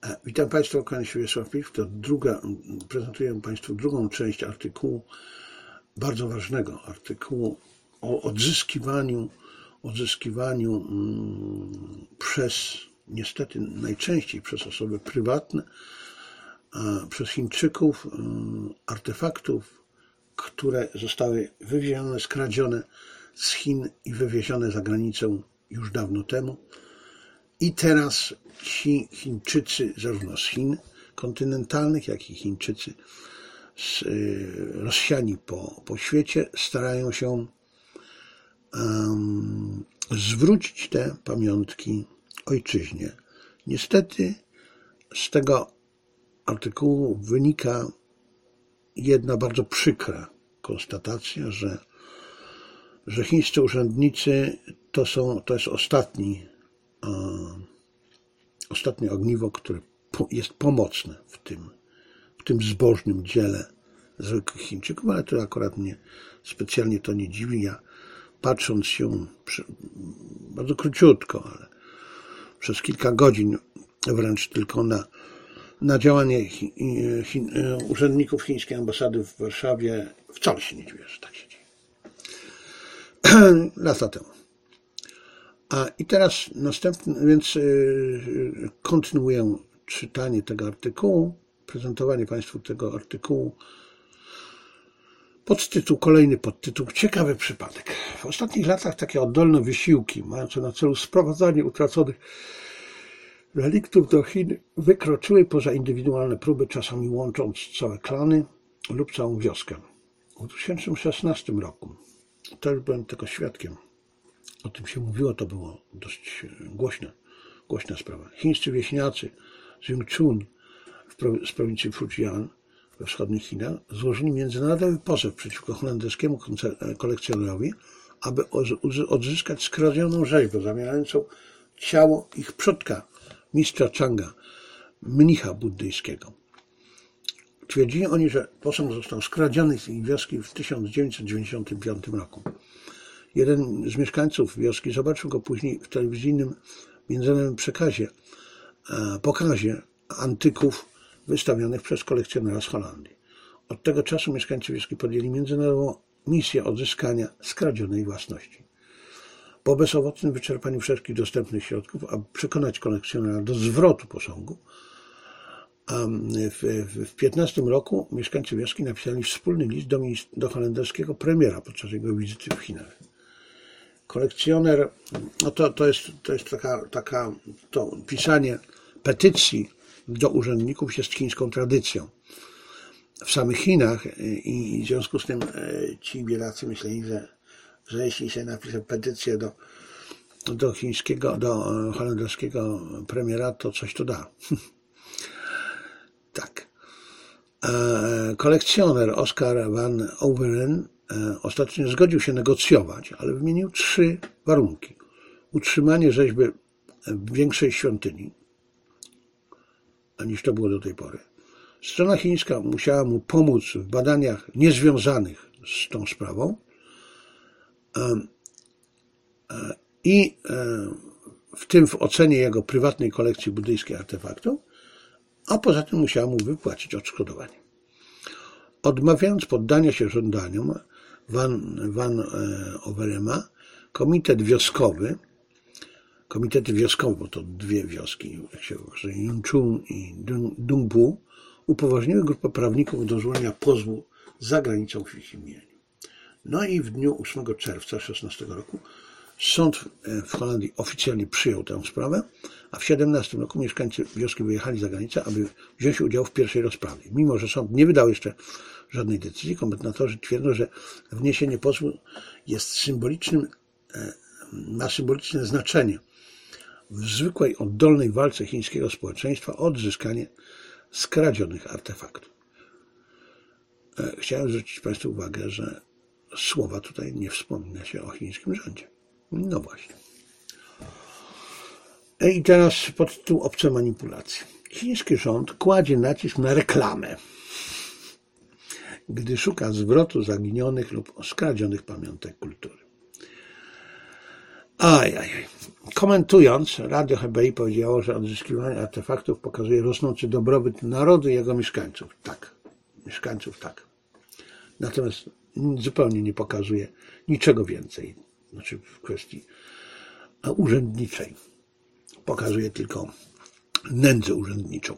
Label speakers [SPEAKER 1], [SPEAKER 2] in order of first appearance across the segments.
[SPEAKER 1] Witam Państwa, kłaniam się Wiesław Piw. Prezentuję Państwu drugą część artykułu, bardzo ważnego artykułu o odzyskiwaniu przez, niestety najczęściej przez osoby prywatne, przez Chińczyków, artefaktów, które zostały wywiezione, skradzione z Chin i wywiezione za granicę już dawno temu. I teraz ci Chińczycy, zarówno z Chin kontynentalnych, jak i Chińczycy rozsiani po świecie, starają się zwrócić te pamiątki ojczyźnie. Niestety z tego artykułu wynika jedna bardzo przykra konstatacja, że chińscy urzędnicy to jest ostatnie ogniwo, które jest pomocne w tym zbożnym dziele zwykłych Chińczyków, ale to akurat mnie specjalnie to nie dziwi. Ja, patrząc się bardzo króciutko, ale przez kilka godzin wręcz tylko na działanie urzędników chińskiej ambasady w Warszawie, wcale się nie dziwię, że tak się dzieje. Lata temu. I teraz więc kontynuuję czytanie tego artykułu, prezentowanie Państwu tego artykułu. Kolejny podtytuł: Ciekawy przypadek. W ostatnich latach takie oddolne wysiłki mające na celu sprowadzanie utraconych reliktów do Chin wykroczyły poza indywidualne próby, czasami łącząc całe klany lub całą wioskę. W 2016 roku, też byłem tego świadkiem, o tym się mówiło, to było dość głośna sprawa. Chińscy wieśniacy z Yingchun z prowincji Fujian we wschodnich Chinach złożyli międzynarodowy pozew przeciwko holenderskiemu kolekcjonerowi, aby odzyskać skradzioną rzeźbę zawierającą ciało ich przodka, mistrza Changa, mnicha buddyjskiego. Twierdzili oni, że posąg został skradziony z ich wioski w 1995 roku. Jeden z mieszkańców wioski zobaczył go później w telewizyjnym międzynarodowym pokazie antyków wystawionych przez kolekcjonera z Holandii. Od tego czasu mieszkańcy wioski podjęli międzynarodową misję odzyskania skradzionej własności. Po bezowocnym wyczerpaniu wszelkich dostępnych środków, aby przekonać kolekcjonera do zwrotu posągu, w 15 roku mieszkańcy wioski napisali wspólny list do holenderskiego premiera podczas jego wizyty w Chinach. Kolekcjoner, no to jest to pisanie petycji do urzędników jest chińską tradycją. W samych Chinach i w związku z tym ci biedacy myśleli, że jeśli się napisze petycję do holenderskiego premiera, to coś to da. Tak. Kolekcjoner Oscar van Overen ostatecznie zgodził się negocjować, ale wymienił 3 warunki. Utrzymanie rzeźby w większej świątyni, niż to było do tej pory. Strona chińska musiała mu pomóc w badaniach niezwiązanych z tą sprawą i w tym w ocenie jego prywatnej kolekcji buddyjskich artefaktów, a poza tym musiała mu wypłacić odszkodowanie. Odmawiając poddania się żądaniom Van Overema, komitety wioskowe, bo to 2 wioski, jak się uważa, Yingchun i Dongbu, upoważniły grupę prawników do złożenia pozwu za granicą w ich imieniu. No i w dniu 8 czerwca 2016 roku sąd w Holandii oficjalnie przyjął tę sprawę, a w 17 roku mieszkańcy wioski wyjechali za granicę, aby wziąć udział w pierwszej rozprawie. Mimo że sąd nie wydał jeszcze żadnej decyzji, komentatorzy twierdzą, że wniesienie pozwu jest ma symboliczne znaczenie w zwykłej, oddolnej walce chińskiego społeczeństwa o odzyskanie skradzionych artefaktów. Chciałem zwrócić Państwu uwagę, że słowa tutaj nie wspomina się o chińskim rządzie. No właśnie. I teraz podtytuł: Obce manipulacje. Chiński rząd kładzie nacisk na reklamę, gdy szuka zwrotu zaginionych lub skradzionych pamiątek kultury. Komentując, Radio HBI powiedziało, że odzyskiwanie artefaktów pokazuje rosnący dobrobyt narodu i jego mieszkańców. Tak, mieszkańców tak. Natomiast zupełnie nie pokazuje niczego więcej, znaczy w kwestii urzędniczej. Pokazuje tylko nędzę urzędniczą,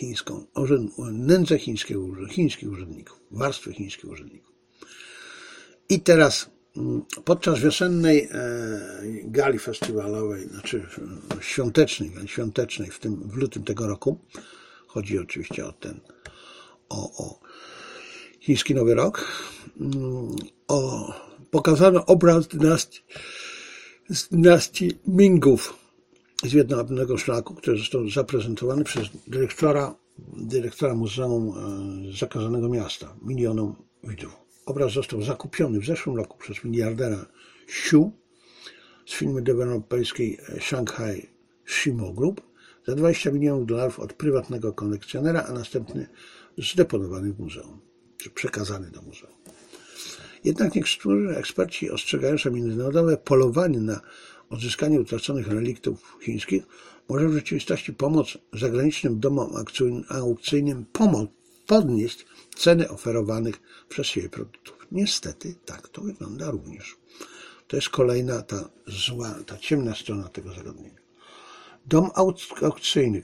[SPEAKER 1] nędzę chińskich urzędników, warstwy chińskich urzędników. I teraz podczas wiosennej gali festiwalowej, znaczy świątecznej w lutym tego roku, chodzi oczywiście o chiński Nowy Rok, pokazano obraz dynastii Mingów z jedwabnego szlaku, który został zaprezentowany przez dyrektora Muzeum Zakazanego Miasta milionom widzów. Obraz został zakupiony w zeszłym roku przez miliardera Xu z firmy deweloperskiej Shanghai Shimo Group za $20 milionów od prywatnego kolekcjonera, a następnie zdeponowany w muzeum, czy przekazany do muzeum. Jednak niektórzy eksperci ostrzegają, że międzynarodowe polowanie na odzyskanie utraconych reliktów chińskich może w rzeczywistości pomóc zagranicznym domom aukcyjnym podnieść ceny oferowanych przez siebie produktów. Niestety tak to wygląda również. To jest kolejna ta ciemna strona tego zagadnienia. Dom aukcyjny,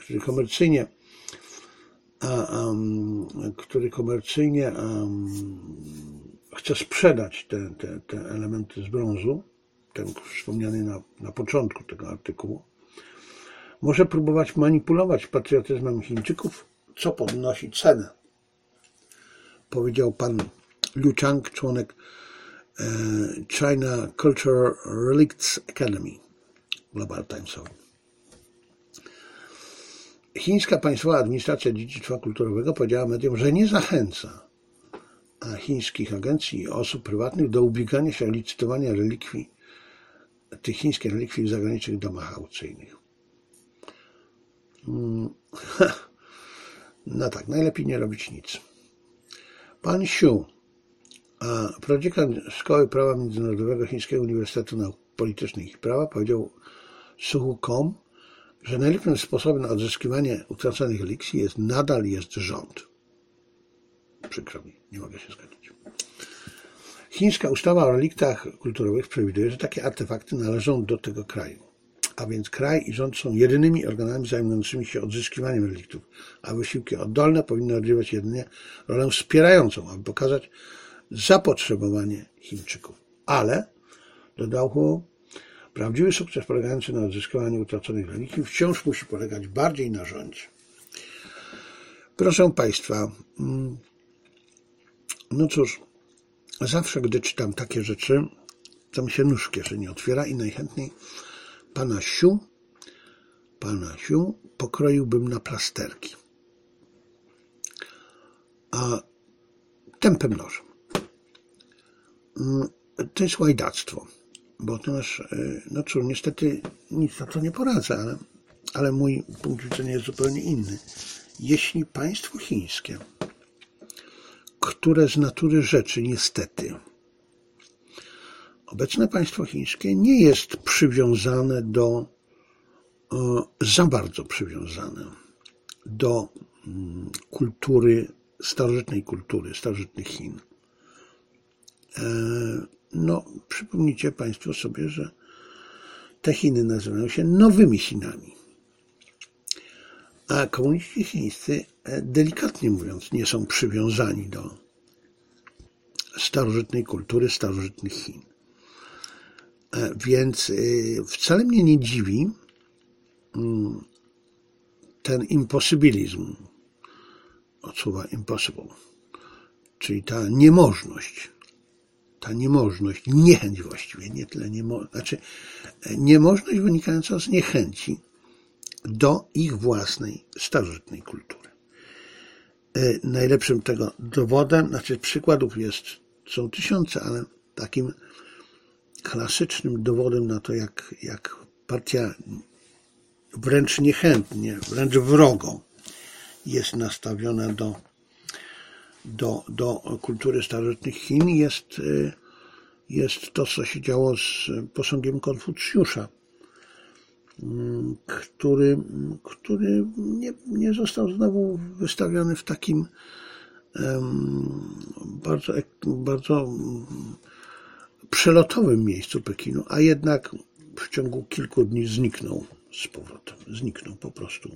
[SPEAKER 1] który komercyjnie chce sprzedać te elementy z brązu, ten wspomniany na początku tego artykułu, może próbować manipulować patriotyzmem Chińczyków, co podnosi cenę. Powiedział pan Liu Chang, członek China Cultural Relicts Academy, Global Timesowi. Chińska Państwowa Administracja Dziedzictwa Kulturowego powiedziała mediom, że nie zachęca chińskich agencji i osób prywatnych do ubiegania się o licytowanie tych chińskich relikwii w zagranicznych domach aukcyjnych. No tak, najlepiej nie robić nic. Pan Xu, prodziekan Szkoły Prawa Międzynarodowego Chińskiego Uniwersytetu Nauk Politycznych i Prawa, powiedział Suhu.com, że najlepszym sposobem na odzyskiwanie utraconych relikwii nadal jest rząd. Przykro mi, nie mogę się zgodzić. Chińska ustawa o reliktach kulturowych przewiduje, że takie artefakty należą do tego kraju. A więc kraj i rząd są jedynymi organami zajmującymi się odzyskiwaniem reliktów, a wysiłki oddolne powinny odgrywać jedynie rolę wspierającą, aby pokazać zapotrzebowanie Chińczyków. Ale, dodał Hu, prawdziwy sukces polegający na odzyskiwaniu utraconych relikwii wciąż musi polegać bardziej na rządzie. Proszę Państwa, no cóż, zawsze gdy czytam takie rzeczy, to mi się nóż w kieszeni otwiera i najchętniej pana Siu pokroiłbym na plasterki. A tępym nożem. To jest łajdactwo, bo to no cóż, niestety nic na to nie poradzę, ale mój punkt widzenia jest zupełnie inny. Jeśli państwo chińskie, które z natury rzeczy niestety, obecne państwo chińskie nie jest przywiązane za bardzo przywiązane do starożytnej kultury, starożytnych Chin. No, przypomnijcie Państwo sobie, że te Chiny nazywają się nowymi Chinami. A komuniści chińscy, delikatnie mówiąc, nie są przywiązani do starożytnej kultury, starożytnych Chin. Więc wcale mnie nie dziwi ten imposybilizm, od słowa impossible, czyli ta niemożność, niechęć właściwie, nie tyle niemożność wynikająca z niechęci do ich własnej starożytnej kultury. Najlepszym tego dowodem, przykładów są tysiące, ale takim klasycznym dowodem na to, jak partia wręcz niechętnie, wręcz wrogo jest nastawiona do kultury starożytnych Chin, jest to, co się działo z posągiem Konfucjusza, który nie został znowu wystawiony w takim bardzo przelotowym miejscu Pekinu, a jednak w ciągu kilku dni zniknął z powrotem. Zniknął po prostu.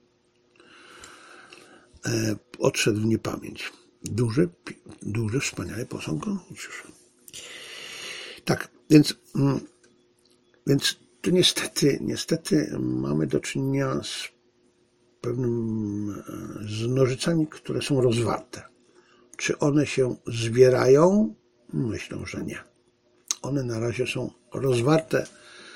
[SPEAKER 1] Odszedł w niepamięć. Duży, wspaniały posąg Konfucjusza. Tak, więc tu niestety mamy do czynienia z z nożycami, które są rozwarte. Czy one się zbierają? Myślę, że nie. One na razie są rozwarte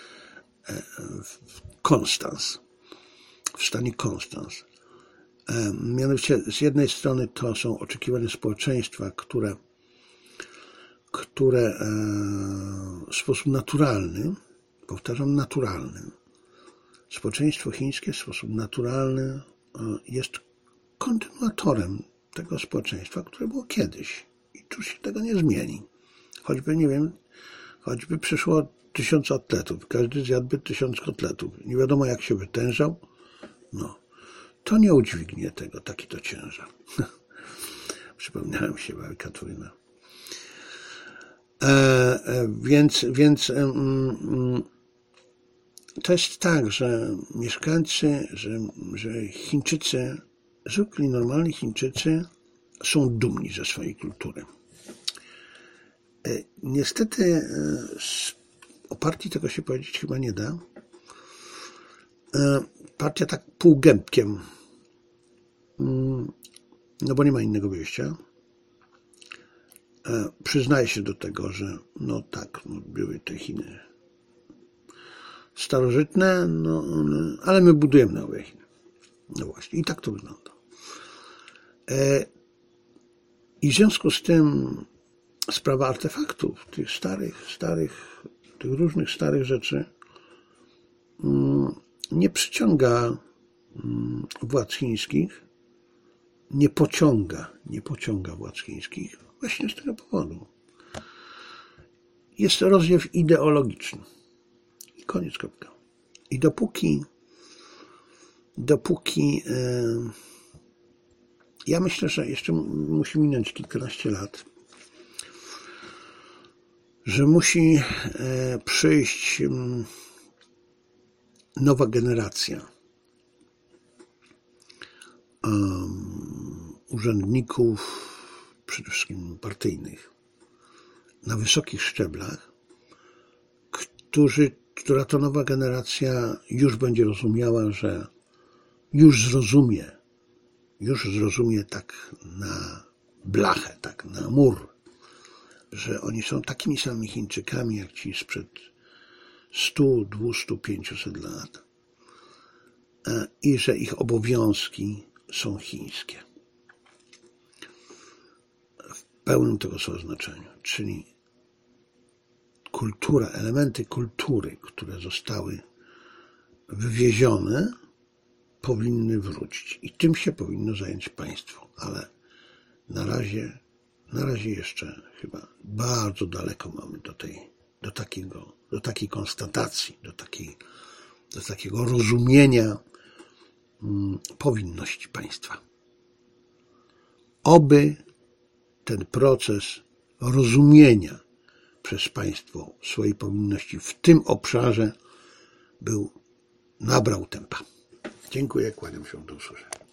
[SPEAKER 1] w stanie konstans. Mianowicie z jednej strony to są oczekiwania społeczeństwa, które w sposób naturalny, powtarzam, naturalny, społeczeństwo chińskie w sposób naturalny jest kontynuatorem tego społeczeństwa, które było kiedyś i tu się tego nie zmieni. Choćby przyszło 1000 atletów, każdy zjadłby 1000 kotletów, nie wiadomo jak się wytężał, to nie udźwignie tego, taki to ciężar. Przypomniałem się karykaturę. Więc to jest tak, że mieszkańcy, że Chińczycy, zwykli, normalni Chińczycy są dumni ze swojej kultury. Niestety o partii tego się powiedzieć chyba nie da. Partia tak półgębkiem, bo nie ma innego wyjścia. Przyznaje się do tego, że były te Chiny starożytne, ale my budujemy nowe Chiny. No właśnie, i tak to wygląda. I w związku z tym sprawa artefaktów, tych tych różnych starych rzeczy nie przyciąga władz chińskich, nie pociąga władz chińskich właśnie z tego powodu. Jest rozdziew ideologiczny. I koniec, kropka. I dopóki ja myślę, że jeszcze musi minąć kilkanaście lat, że musi przyjść nowa generacja urzędników, przede wszystkim partyjnych, na wysokich szczeblach, która to nowa generacja już będzie rozumiała, że już zrozumie tak na blachę, tak na mur, że oni są takimi samymi Chińczykami, jak ci sprzed 100, 200, 500 lat i że ich obowiązki są chińskie. W pełnym tego słowa znaczeniu, czyli elementy kultury, które zostały wywiezione, powinny wrócić. I tym się powinno zająć państwo, ale na razie jeszcze chyba bardzo daleko mamy do takiej konstatacji, do takiego rozumienia powinności państwa. Oby ten proces rozumienia przez państwo swojej powinności w tym obszarze nabrał tempa. Dziękuję, kłaniam się, do usłyszenia.